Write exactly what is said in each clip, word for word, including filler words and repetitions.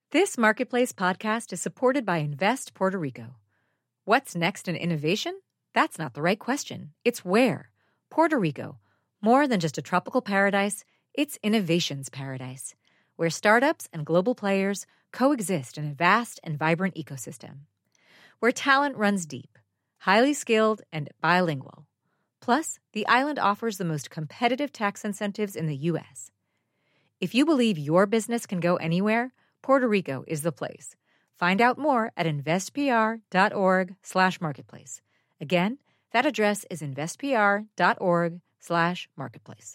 This Marketplace podcast is supported by Invest Puerto Rico. What's next in innovation? That's not the right question. It's where. Puerto Rico. More than just a tropical paradise, it's innovation's paradise, where startups and global players coexist in a vast and vibrant ecosystem. Where talent runs deep, highly skilled, and bilingual. Plus, the island offers the most competitive tax incentives in the U S. If you believe your business can go anywhere, Puerto Rico is the place. Find out more at investpr.org slash marketplace. Again, that address is investpr.org slash marketplace.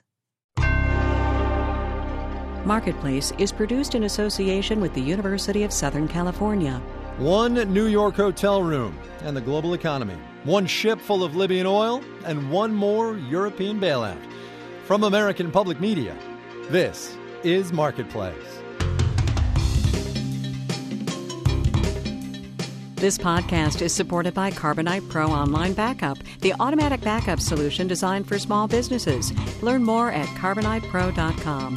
Marketplace is produced in association with the University of Southern California. One New York hotel room and the global economy. One ship full of Libyan oil and one more European bailout. From American Public Media, this is Marketplace. This podcast is supported by Carbonite Pro Online Backup, the automatic backup solution designed for small businesses. Learn more at carbonite pro dot com.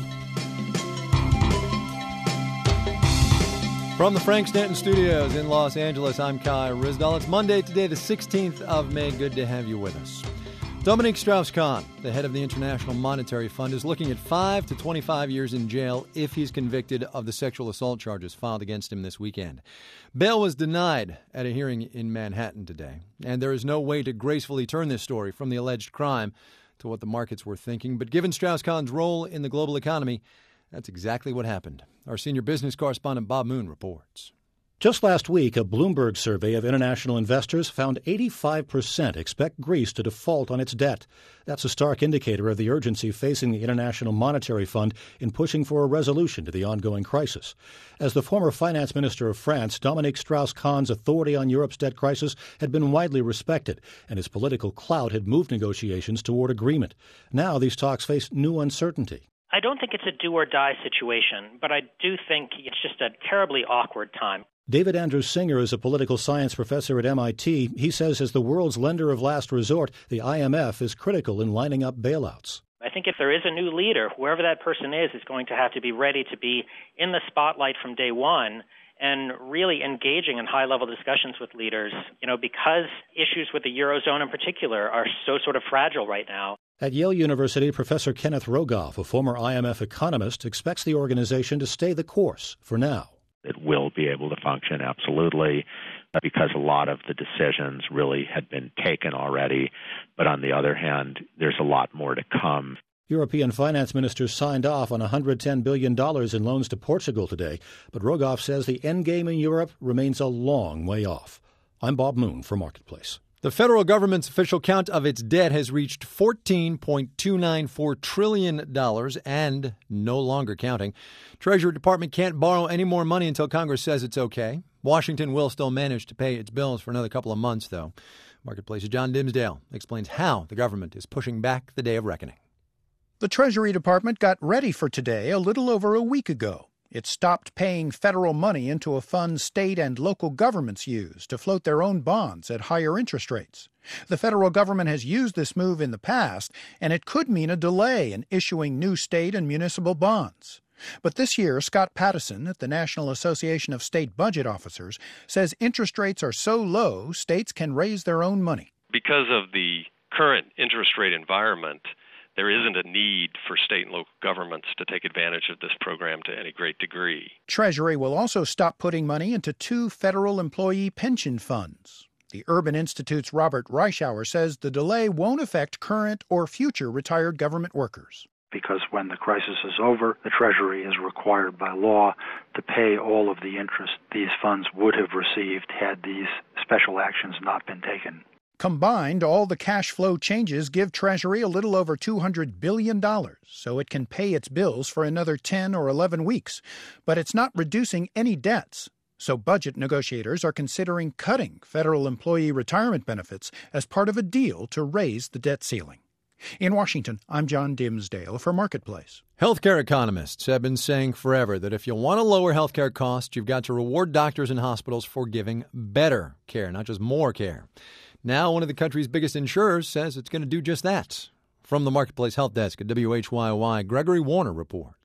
From the Frank Stanton Studios in Los Angeles, I'm Kai Ryssdal. It's Monday today, the sixteenth of May. Good to have you with us. Dominique Strauss-Kahn, the head of the International Monetary Fund, is looking at five to twenty-five years in jail if he's convicted of the sexual assault charges filed against him this weekend. Bail was denied at a hearing in Manhattan today, and there is no way to gracefully turn this story from the alleged crime to what the markets were thinking. But given Strauss-Kahn's role in the global economy, that's exactly what happened. Our senior business correspondent Bob Moon reports. Just last week, a Bloomberg survey of international investors found eighty-five percent expect Greece to default on its debt. That's a stark indicator of the urgency facing the International Monetary Fund in pushing for a resolution to the ongoing crisis. As the former finance minister of France, Dominique Strauss-Kahn's authority on Europe's debt crisis had been widely respected, and his political clout had moved negotiations toward agreement. Now these talks face new uncertainty. I don't think it's a do-or-die situation, but I do think it's just a terribly awkward time. David Andrew Singer is a political science professor at M I T. He says as the world's lender of last resort, the I M F is critical in lining up bailouts. I think if there is a new leader, whoever that person is, is going to have to be ready to be in the spotlight from day one and really engaging in high-level discussions with leaders, you know, because issues with the Eurozone in particular are so sort of fragile right now. At Yale University, Professor Kenneth Rogoff, a former I M F economist, expects the organization to stay the course for now. It will be able to function, absolutely, because a lot of the decisions really had been taken already. But on the other hand, there's a lot more to come. European finance ministers signed off on one hundred ten billion dollars in loans to Portugal today, but Rogoff says the endgame in Europe remains a long way off. I'm Bob Moon for Marketplace. The federal government's official count of its debt has reached fourteen point two nine four trillion dollars and no longer counting. Treasury Department can't borrow any more money until Congress says it's okay. Washington will still manage to pay its bills for another couple of months, though. Marketplace's John Dimsdale explains how the government is pushing back the day of reckoning. The Treasury Department got ready for today a little over a week ago. It stopped paying federal money into a fund state and local governments use to float their own bonds at higher interest rates. The federal government has used this move in the past, and it could mean a delay in issuing new state and municipal bonds. But this year, Scott Pattison at the National Association of State Budget Officers says interest rates are so low, states can raise their own money. Because of the current interest rate environment, there isn't a need for state and local governments to take advantage of this program to any great degree. Treasury will also stop putting money into two federal employee pension funds. The Urban Institute's Robert Reischauer says the delay won't affect current or future retired government workers. Because when the crisis is over, the Treasury is required by law to pay all of the interest these funds would have received had these special actions not been taken. Combined, all the cash flow changes give Treasury a little over two hundred billion dollars, so it can pay its bills for another ten or eleven weeks. But it's not reducing any debts. So budget negotiators are considering cutting federal employee retirement benefits as part of a deal to raise the debt ceiling. In Washington, I'm John Dimsdale for Marketplace. Healthcare economists have been saying forever that if you want to lower healthcare costs, you've got to reward doctors and hospitals for giving better care, not just more care. Now, one of the country's biggest insurers says it's going to do just that. From the Marketplace Health Desk at W H Y Y, Gregory Warner reports.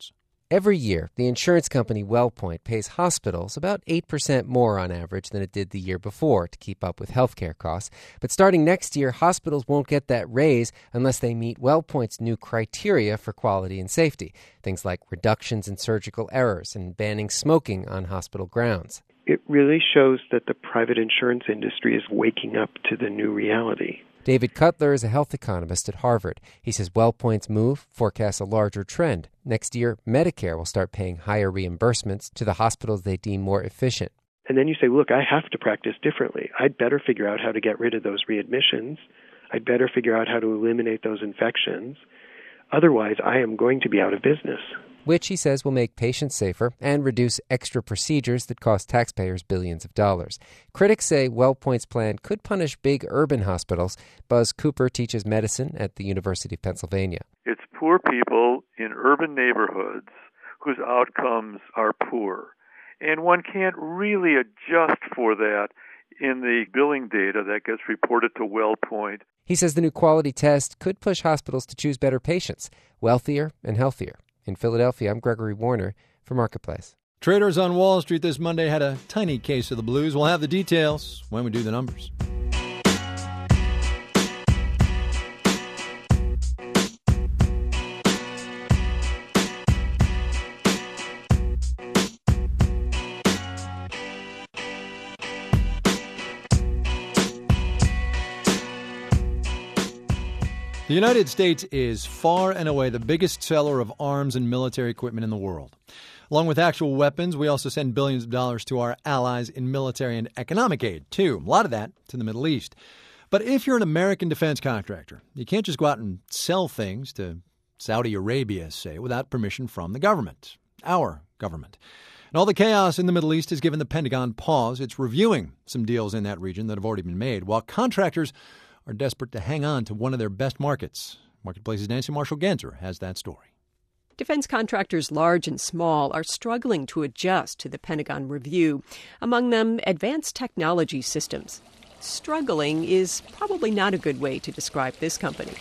Every year, the insurance company WellPoint pays hospitals about eight percent more on average than it did the year before to keep up with healthcare costs. But starting next year, hospitals won't get that raise unless they meet WellPoint's new criteria for quality and safety, things like reductions in surgical errors and banning smoking on hospital grounds. It really shows that the private insurance industry is waking up to the new reality. David Cutler is a health economist at Harvard. He says WellPoint's move forecasts a larger trend. Next year, Medicare will start paying higher reimbursements to the hospitals they deem more efficient. And then you say, look, I have to practice differently. I'd better figure out how to get rid of those readmissions. I'd better figure out how to eliminate those infections. Otherwise, I am going to be out of business. Which, he says, will make patients safer and reduce extra procedures that cost taxpayers billions of dollars. Critics say WellPoint's plan could punish big urban hospitals. Buzz Cooper teaches medicine at the University of Pennsylvania. It's poor people in urban neighborhoods whose outcomes are poor. And one can't really adjust for that in the billing data that gets reported to WellPoint. He says the new quality test could push hospitals to choose better patients, wealthier and healthier. In Philadelphia, I'm Gregory Warner for Marketplace. Traders on Wall Street this Monday had a tiny case of the blues. We'll have the details when we do the numbers. The United States is far and away the biggest seller of arms and military equipment in the world. Along with actual weapons, we also send billions of dollars to our allies in military and economic aid, too. A lot of that to the Middle East. But if you're an American defense contractor, you can't just go out and sell things to Saudi Arabia, say, without permission from the government, our government. And all the chaos in the Middle East has given the Pentagon pause. It's reviewing some deals in that region that have already been made, while contractors are desperate to hang on to one of their best markets. Marketplace's Nancy Marshall-Genzer has that story. Defense contractors large and small are struggling to adjust to the Pentagon review. Among them, advanced technology systems. Struggling is probably not a good way to describe this company.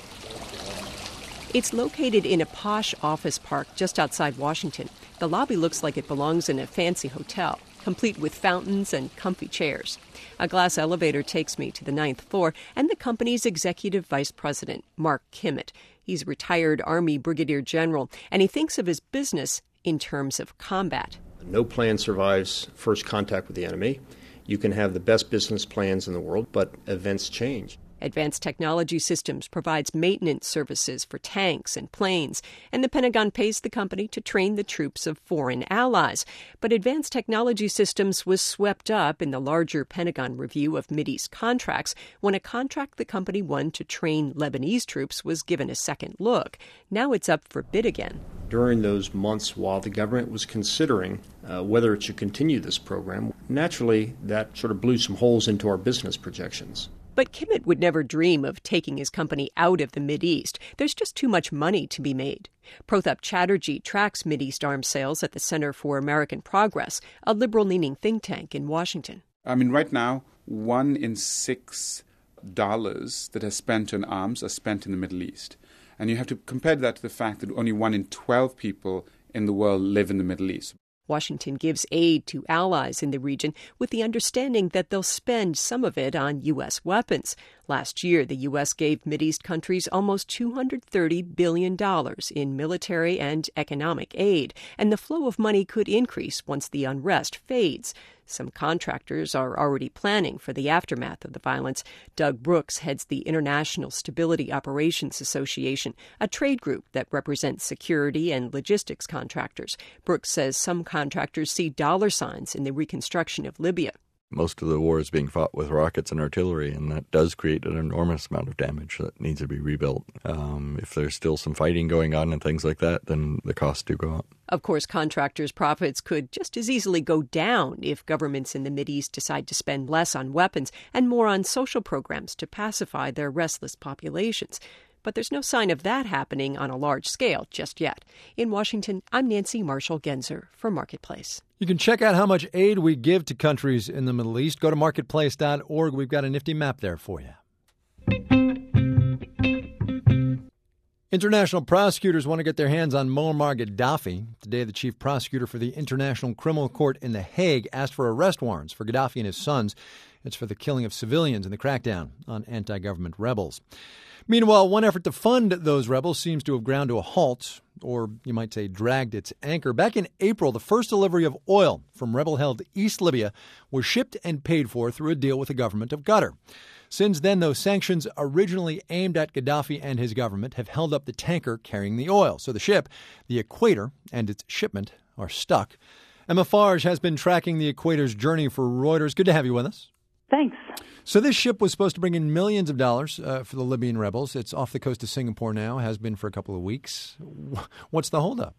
It's located in a posh office park just outside Washington. The lobby looks like it belongs in a fancy hotel, complete with fountains and comfy chairs. A glass elevator takes me to the ninth floor and the company's executive vice president, Mark Kimmett. He's a retired Army brigadier general, and he thinks of his business in terms of combat. No plan survives first contact with the enemy. You can have the best business plans in the world, but events change. Advanced Technology Systems provides maintenance services for tanks and planes, and the Pentagon pays the company to train the troops of foreign allies. But Advanced Technology Systems was swept up in the larger Pentagon review of Mideast contracts when a contract the company won to train Lebanese troops was given a second look. Now it's up for bid again. During those months while the government was considering uh, whether it should continue this program, naturally that sort of blew some holes into our business projections. But Kimmett would never dream of taking his company out of the Mideast. There's just too much money to be made. Prothap Chatterjee tracks Mideast arms sales at the Center for American Progress, a liberal-leaning think tank in Washington. I mean, right now, one in six dollars that are spent on arms are spent in the Middle East. And you have to compare that to the fact that only one in twelve people in the world live in the Middle East. Washington gives aid to allies in the region with the understanding that they'll spend some of it on U S weapons. Last year, the U S gave Mideast countries almost two hundred thirty billion dollars in military and economic aid, and the flow of money could increase once the unrest fades. Some contractors are already planning for the aftermath of the violence. Doug Brooks heads the International Stability Operations Association, a trade group that represents security and logistics contractors. Brooks says some contractors see dollar signs in the reconstruction of Libya. Most of the war is being fought with rockets and artillery, and that does create an enormous amount of damage that needs to be rebuilt. Um, if there's still some fighting going on and things like that, then the costs do go up. Of course, contractors' profits could just as easily go down if governments in the Mideast decide to spend less on weapons and more on social programs to pacify their restless populations. But there's no sign of that happening on a large scale just yet. In Washington, I'm Nancy Marshall-Genzer for Marketplace. You can check out how much aid we give to countries in the Middle East. Go to marketplace dot org. We've got a nifty map there for you. International prosecutors want to get their hands on Muammar Gaddafi. Today, the chief prosecutor for the International Criminal Court in The Hague asked for arrest warrants for Gaddafi and his sons. It's for the killing of civilians in the crackdown on anti-government rebels. Meanwhile, one effort to fund those rebels seems to have ground to a halt, or you might say dragged its anchor. Back in April, the first delivery of oil from rebel-held East Libya was shipped and paid for through a deal with the government of Qatar. Since then, those sanctions originally aimed at Gaddafi and his government have held up the tanker carrying the oil. So the ship, the Equator, and its shipment are stuck. Emma Farge has been tracking the Equator's journey for Reuters. Good to have you with us. Thanks. So this ship was supposed to bring in millions of dollars uh, for the Libyan rebels. It's off the coast of Singapore now, has been for a couple of weeks. What's the holdup?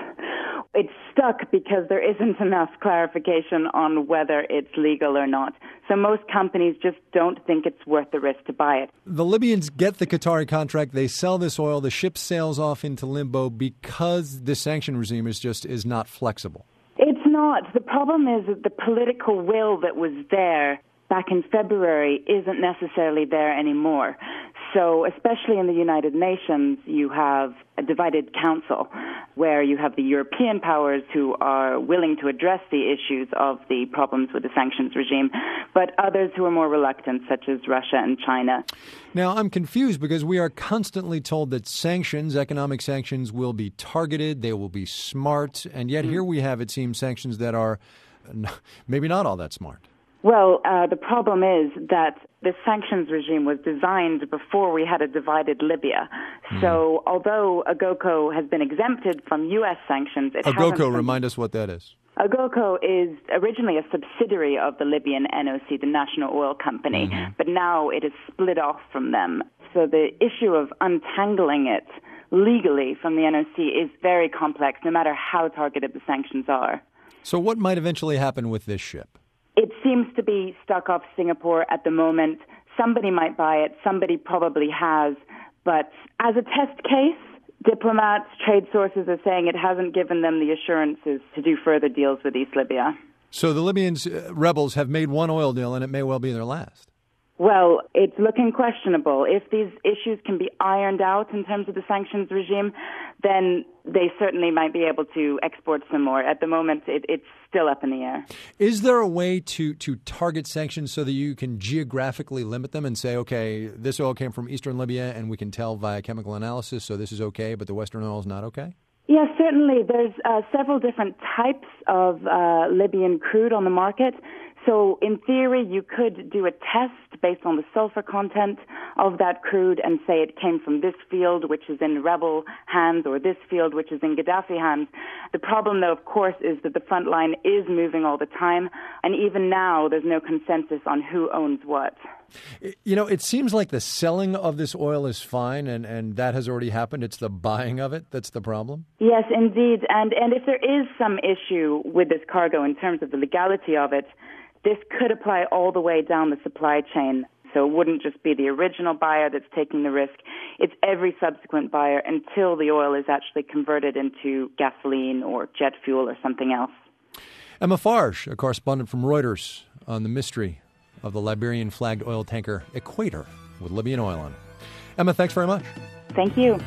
It's stuck because there isn't enough clarification on whether it's legal or not. So most companies just don't think it's worth the risk to buy it. The Libyans get the Qatari contract. They sell this oil. The ship sails off into limbo because the sanction regime is just is not flexible. It's not. The problem is that the political will that was there back in February isn't necessarily there anymore. So especially in the United Nations, you have a divided council where you have the European powers who are willing to address the issues of the problems with the sanctions regime, but others who are more reluctant, such as Russia and China. Now, I'm confused because we are constantly told that sanctions, economic sanctions, will be targeted, they will be smart, and yet mm-hmm. here we have, it seems, sanctions that are maybe not all that smart. Well, uh, the problem is that the sanctions regime was designed before we had a divided Libya. Mm. So although AGOCO has been exempted from U S sanctions... It AGOCO, been... remind us what that is. AGOCO is originally a subsidiary of the Libyan N O C, the National Oil Company, mm-hmm. but now it is split off from them. So the issue of untangling it legally from the N O C is very complex, no matter how targeted the sanctions are. So what might eventually happen with this ship? It seems to be stuck off Singapore at the moment. Somebody might buy it. Somebody probably has. But as a test case, diplomats, trade sources are saying it hasn't given them the assurances to do further deals with East Libya. So the Libyans, uh, rebels have made one oil deal, and it may well be their last. Well, it's looking questionable. If these issues can be ironed out in terms of the sanctions regime, then they certainly might be able to export some more. At the moment, it, it's still up in the air. Is there a way to, to target sanctions so that you can geographically limit them and say, okay, this oil came from eastern Libya and we can tell via chemical analysis, so this is okay, but the western oil is not okay? Yes, certainly. There's uh, several different types of uh, Libyan crude on the market. So in theory, you could do a test based on the sulfur content of that crude and say it came from this field, which is in rebel hands, or this field, which is in Gaddafi hands. The problem, though, of course, is that the front line is moving all the time. And even now, there's no consensus on who owns what. You know, it seems like the selling of this oil is fine, and, and that has already happened. It's the buying of it that's the problem? Yes, indeed. And, and if there is some issue with this cargo in terms of the legality of it, this could apply all the way down the supply chain. So it wouldn't just be the original buyer that's taking the risk. It's every subsequent buyer until the oil is actually converted into gasoline or jet fuel or something else. Emma Farge, a correspondent from Reuters, on the mystery of the Liberian-flagged oil tanker Equator with Libyan oil on it. Emma, thanks very much. Thank you.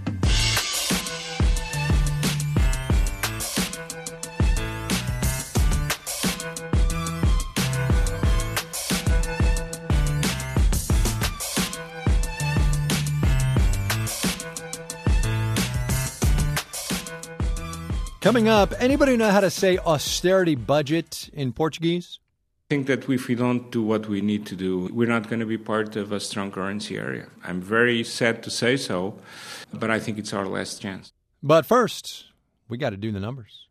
Coming up, anybody know how to say austerity budget in Portuguese? I think that if we don't do what we need to do, we're not going to be part of a strong currency area. I'm very sad to say so, but I think it's our last chance. But first, we got to do the numbers.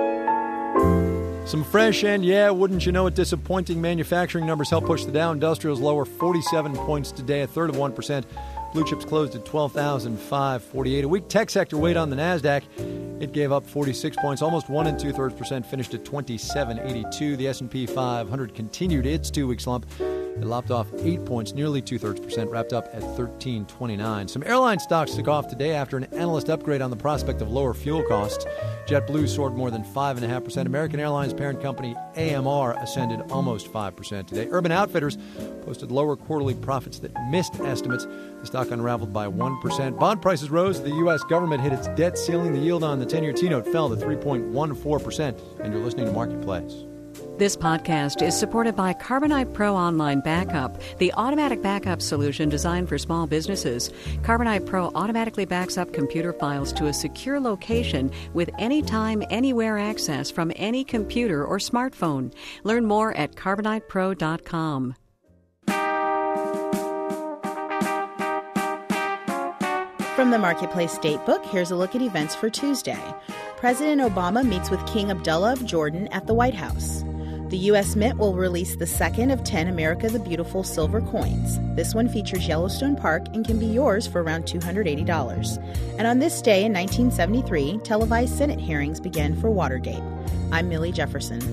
Some fresh and, yeah, wouldn't you know it, disappointing manufacturing numbers help push the Dow Industrials lower forty-seven points today, a third of one percent. Blue chips closed at twelve thousand five hundred forty-eight. A weak tech sector weighed on the NASDAQ. It gave up forty-six points, almost one and two-thirds percent, finished at twenty-seven eighty-two. The S and P five hundred continued its two-week slump, It lopped off eight points, nearly two-thirds percent, wrapped up at thirteen twenty-nine. Some airline stocks took off today after an analyst upgrade on the prospect of lower fuel costs. JetBlue soared more than five point five percent. American Airlines parent company A M R ascended almost five percent today. Urban Outfitters posted lower quarterly profits that missed estimates. The stock unraveled by one percent. Bond prices rose. The U S government hit its debt ceiling. The yield on the ten-year T-note fell to three point one four percent. And you're listening to Marketplace. This podcast is supported by Carbonite Pro Online Backup, the automatic backup solution designed for small businesses. Carbonite Pro automatically backs up computer files to a secure location with anytime, anywhere access from any computer or smartphone. Learn more at carbonite pro dot com. From the Marketplace Datebook, here's a look at events for Tuesday. President Obama meets with King Abdullah of Jordan at the White House. The U S Mint will release the second of ten America the Beautiful silver coins. This one features Yellowstone Park and can be yours for around two hundred eighty dollars. And on this day in nineteen seventy-three, televised Senate hearings began for Watergate. I'm Millie Jefferson.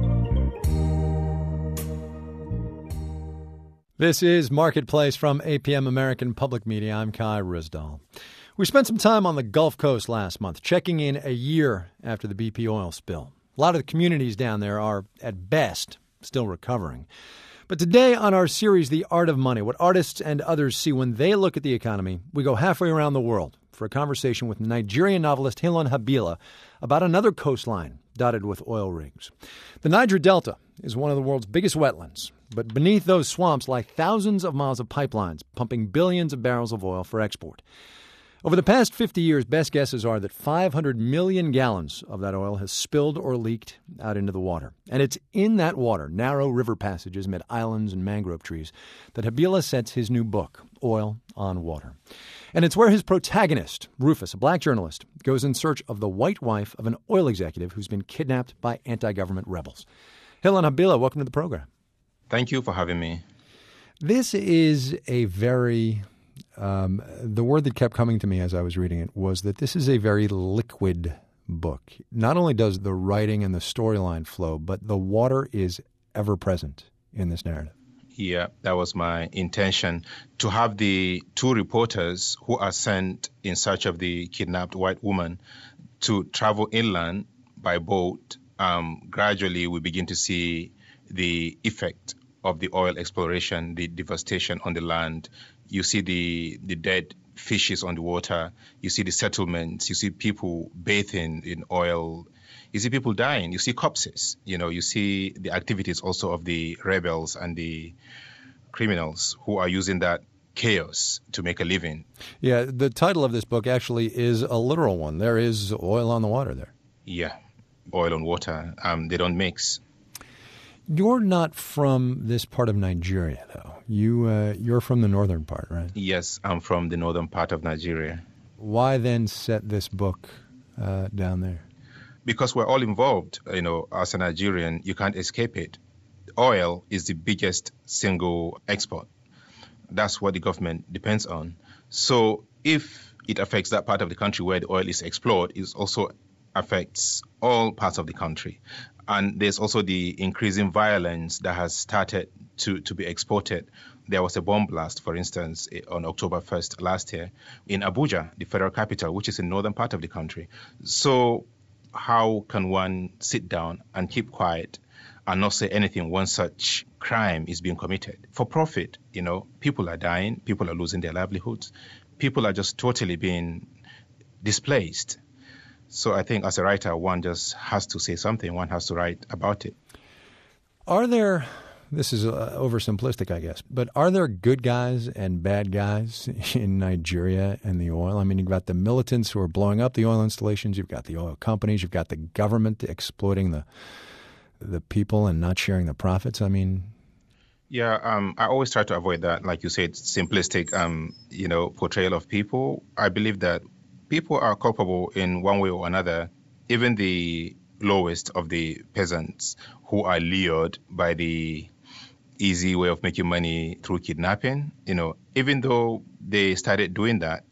This is Marketplace from A P M American Public Media. I'm Kai Ryssdal. We spent some time on the Gulf Coast last month, checking in a year after the B P oil spill. A lot of the communities down there are, at best, still recovering. But today on our series, The Art of Money, what artists and others see when they look at the economy, we go halfway around the world for a conversation with Nigerian novelist Hilon Habila about another coastline dotted with oil rigs. The Niger Delta is one of the world's biggest wetlands, but beneath those swamps lie thousands of miles of pipelines pumping billions of barrels of oil for export. Over the past fifty years, best guesses are that five hundred million gallons of that oil has spilled or leaked out into the water. And it's in that water, narrow river passages amid islands and mangrove trees, that Habila sets his new book, Oil on Water. And it's where his protagonist, Rufus, a black journalist, goes in search of the white wife of an oil executive who's been kidnapped by anti-government rebels. Hilon Habila, welcome to the program. Thank you for having me. This is a very... Um, the word that kept coming to me as I was reading it was that this is a very liquid book. Not only does the writing and the storyline flow, but the water is ever present in this narrative. Yeah, that was my intention, to have the two reporters who are sent in search of the kidnapped white woman to travel inland by boat. Um, gradually, we begin to see the effect of the oil exploration, the devastation on the land. You see the, the dead fishes on the water. You see the settlements. You see people bathing in oil. You see people dying. You see corpses. You know, you see the activities also of the rebels and the criminals who are using that chaos to make a living. Yeah, the title of this book actually is a literal one. There is oil on the water there. Yeah, oil on water. Um, they don't mix. You're not from this part of Nigeria, though. You, uh, you're from the northern part, right? Yes, I'm from the northern part of Nigeria. Why then set this book uh, down there? Because we're all involved. You know, as a Nigerian, you can't escape it. Oil is the biggest single export. That's what the government depends on. So if it affects that part of the country where the oil is explored, it also affects all parts of the country. And there's also the increasing violence that has started to, to be exported. There was a bomb blast, for instance, on October first last year in Abuja, the federal capital, which is in the northern part of the country. So how can one sit down and keep quiet and not say anything when such crime is being committed? For profit, you know, people are dying, people are losing their livelihoods, people are just totally being displaced. So I think as a writer, one just has to say something. One has to write about it. Are there, this is uh, oversimplistic, I guess, but are there good guys and bad guys in Nigeria and the oil? I mean, you've got the militants who are blowing up the oil installations. You've got the oil companies. You've got the government exploiting the the people and not sharing the profits. I mean... Yeah, um, I always try to avoid that, like you said, simplistic, um, you know, portrayal of people. I believe that people are culpable in one way or another, even the lowest of the peasants who are lured by the easy way of making money through kidnapping. You know, even though they started doing that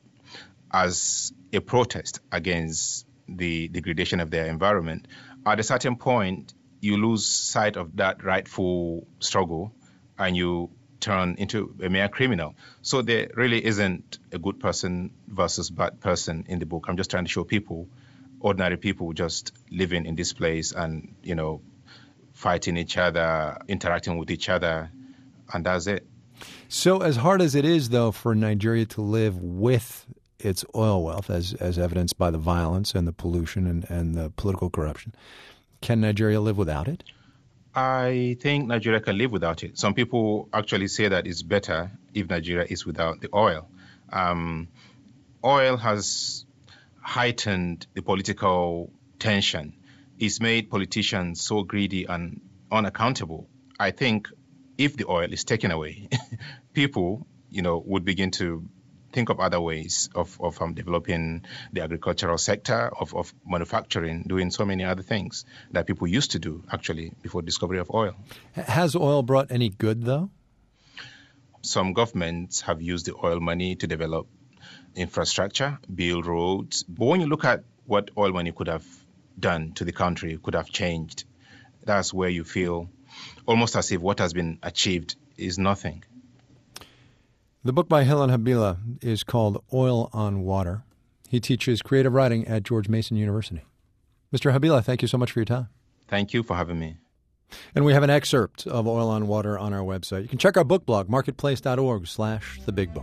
as a protest against the degradation of their environment, at a certain point, you lose sight of that rightful struggle and you turn into a mere criminal. So there really isn't a good person versus bad person in the book. I'm just trying to show people, ordinary people, just living in this place and, you know, fighting each other, interacting with each other, and that's it. So as hard as it is, though, for Nigeria to live with its oil wealth, as as evidenced by the violence and the pollution and, and the political corruption, can Nigeria live without it? I think Nigeria can live without it. Some people actually say that it's better if Nigeria is without the oil. Um, oil has heightened the political tension. It's made politicians so greedy and unaccountable. I think if the oil is taken away, people, you know, would begin to think of other ways of, of um, developing the agricultural sector, of, of manufacturing, doing so many other things that people used to do, actually, before discovery of oil. Has oil brought any good, though? Some governments have used the oil money to develop infrastructure, build roads. But when you look at what oil money could have done to the country, could have changed, that's where you feel almost as if what has been achieved is nothing. The book by Hilal Habila is called Oil on Water. He teaches creative writing at George Mason University. Mister Habila, thank you so much for your time. Thank you for having me. And we have an excerpt of Oil on Water on our website. You can check our book blog, marketplace.org slash the big book.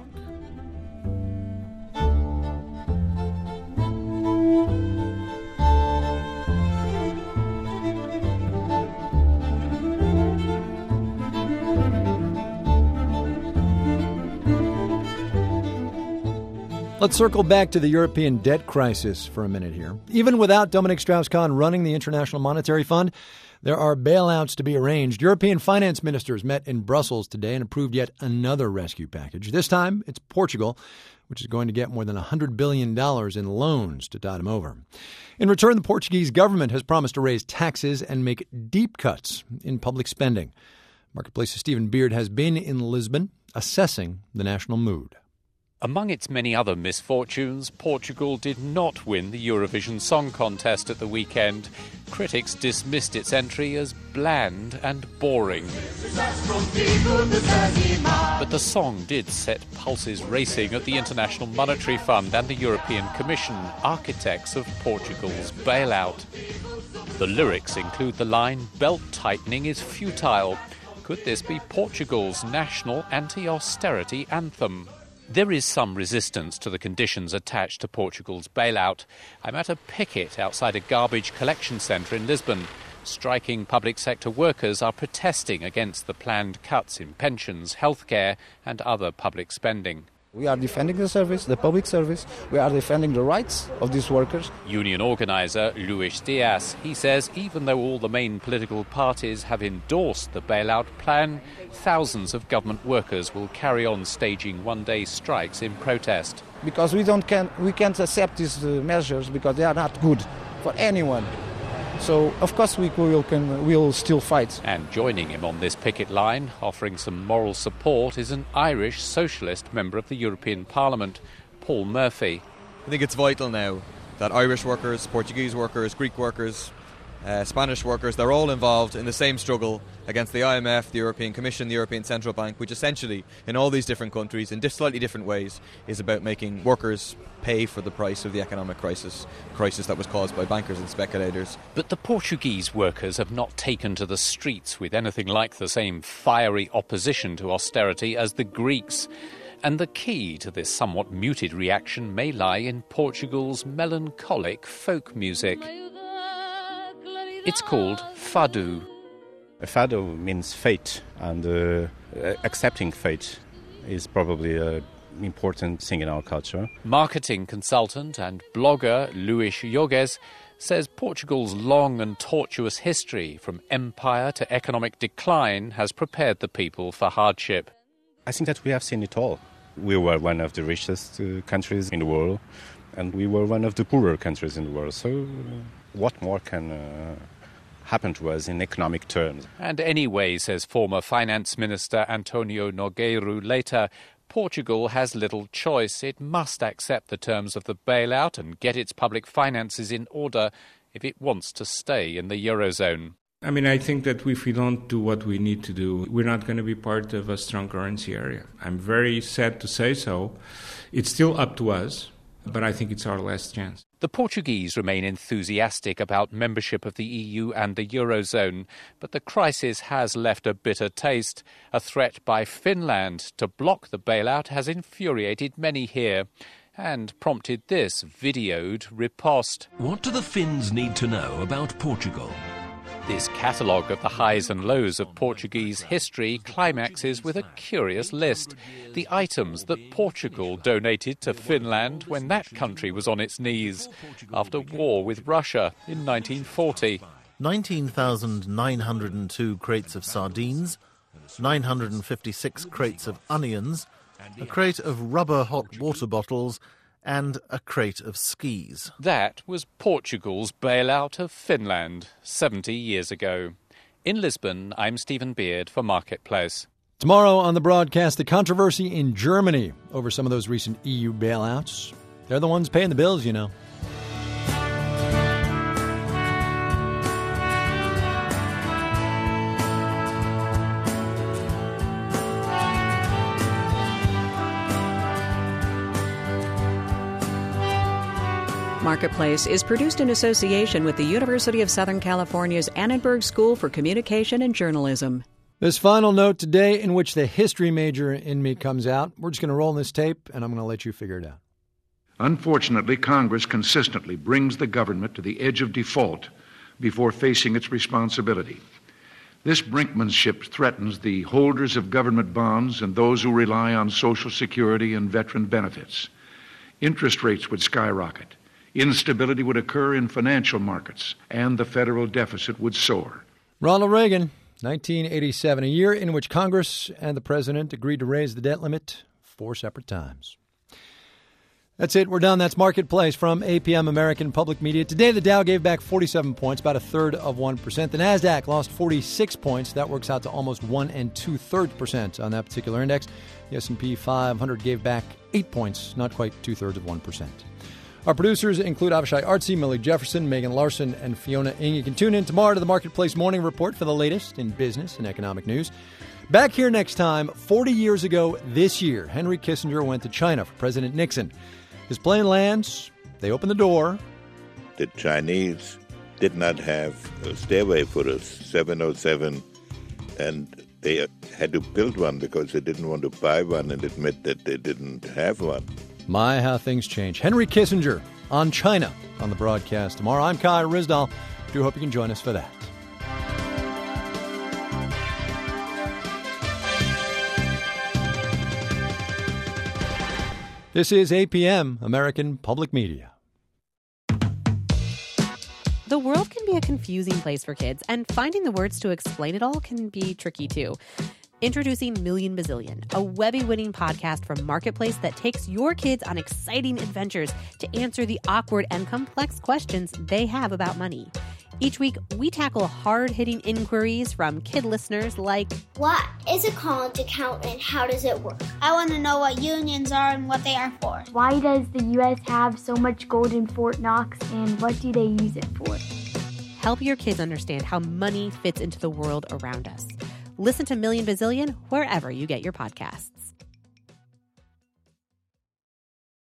Let's circle back to the European debt crisis for a minute here. Even without Dominic Strauss-Kahn running the International Monetary Fund, there are bailouts to be arranged. European finance ministers met in Brussels today and approved yet another rescue package. This time, it's Portugal, which is going to get more than one hundred billion dollars in loans to tide them over. In return, the Portuguese government has promised to raise taxes and make deep cuts in public spending. Marketplace's Stephen Beard has been in Lisbon assessing the national mood. Among its many other misfortunes, Portugal did not win the Eurovision Song Contest at the weekend. Critics dismissed its entry as bland and boring. But the song did set pulses racing at the International Monetary Fund and the European Commission, architects of Portugal's bailout. The lyrics include the line, "Belt tightening is futile." Could this be Portugal's national anti-austerity anthem? There is some resistance to the conditions attached to Portugal's bailout. I'm at a picket outside a garbage collection centre in Lisbon. Striking public sector workers are protesting against the planned cuts in pensions, healthcare and other public spending. We are defending the service, the public service. We are defending the rights of these workers. Union organiser Luis Diaz. He says even though all the main political parties have endorsed the bailout plan, thousands of government workers will carry on staging one-day strikes in protest. Because we don't can we can't accept these uh, measures because they are not good for anyone. So, of course, we will can, we'll still fight. And joining him on this picket line, offering some moral support, is an Irish socialist member of the European Parliament, Paul Murphy. I think it's vital now that Irish workers, Portuguese workers, Greek workers, uh, Spanish workers, they're all involved in the same struggle against the I M F, the European Commission, the European Central Bank, which essentially, in all these different countries, in slightly different ways, is about making workers pay for the price of the economic crisis, crisis that was caused by bankers and speculators. But the Portuguese workers have not taken to the streets with anything like the same fiery opposition to austerity as the Greeks. And the key to this somewhat muted reaction may lie in Portugal's melancholic folk music. It's called fado. Fado means fate, and uh, accepting fate is probably an important thing in our culture. Marketing consultant and blogger Luis Yogues says Portugal's long and tortuous history, from empire to economic decline, has prepared the people for hardship. I think that we have seen it all. We were one of the richest uh, countries in the world, and we were one of the poorer countries in the world. So uh, what more can uh, happen to us in economic terms? And anyway, says former Finance Minister Antonio Nogueira Leite, Portugal has little choice. It must accept the terms of the bailout and get its public finances in order if it wants to stay in the Eurozone. I mean, I think that if we don't do what we need to do, we're not going to be part of a strong currency area. I'm very sad to say so. It's still up to us, but I think it's our last chance. The Portuguese remain enthusiastic about membership of the E U and the Eurozone, but the crisis has left a bitter taste. A threat by Finland to block the bailout has infuriated many here and prompted this videoed riposte. What do the Finns need to know about Portugal? This catalogue of the highs and lows of Portuguese history climaxes with a curious list. The items that Portugal donated to Finland when that country was on its knees after war with Russia in nineteen forty. nineteen thousand nine hundred two crates of sardines, nine hundred fifty-six crates of onions, a crate of rubber hot water bottles, and a crate of skis. That was Portugal's bailout of Finland seventy years ago. In Lisbon, I'm Stephen Beard for Marketplace. Tomorrow on the broadcast, the controversy in Germany over some of those recent E U bailouts. They're the ones paying the bills, you know. Marketplace is produced in association with the University of Southern California's Annenberg School for Communication and Journalism. This final note today in which the history major in me comes out. We're just going to roll this tape, and I'm going to let you figure it out. Unfortunately, Congress consistently brings the government to the edge of default before facing its responsibility. This brinkmanship threatens the holders of government bonds and those who rely on Social Security and veteran benefits. Interest rates would skyrocket. Instability would occur in financial markets, and the federal deficit would soar. Ronald Reagan, nineteen eighty-seven, a year in which Congress and the president agreed to raise the debt limit four separate times. That's it. We're done. That's Marketplace from A P M American Public Media. Today, the Dow gave back forty-seven points, about a third of one percent. The NASDAQ lost forty-six points. That works out to almost one and two-thirds percent on that particular index. The S and P five hundred gave back eight points, not quite two-thirds of one percent. Our producers include Avishai Artsy, Millie Jefferson, Megan Larson, and Fiona Ng. You can tune in tomorrow to the Marketplace Morning Report for the latest in business and economic news. Back here next time, forty years ago this year, Henry Kissinger went to China for President Nixon. His plane lands, they open the door. The Chinese did not have a stairway for a seven oh seven, and they had to build one because they didn't want to buy one and admit that they didn't have one. My, how things change. Henry Kissinger on China on the broadcast tomorrow. I'm Kai Ryssdal. Do hope you can join us for that. This is A P M, American Public Media. The world can be a confusing place for kids, and finding the words to explain it all can be tricky too. Introducing Million Bazillion, a Webby-winning podcast from Marketplace that takes your kids on exciting adventures to answer the awkward and complex questions they have about money. Each week, we tackle hard-hitting inquiries from kid listeners like, what is a college account and how does it work? I want to know what unions are and what they are for. Why does the U S have so much gold in Fort Knox and what do they use it for? Help your kids understand how money fits into the world around us. Listen to Million Bazillion wherever you get your podcasts.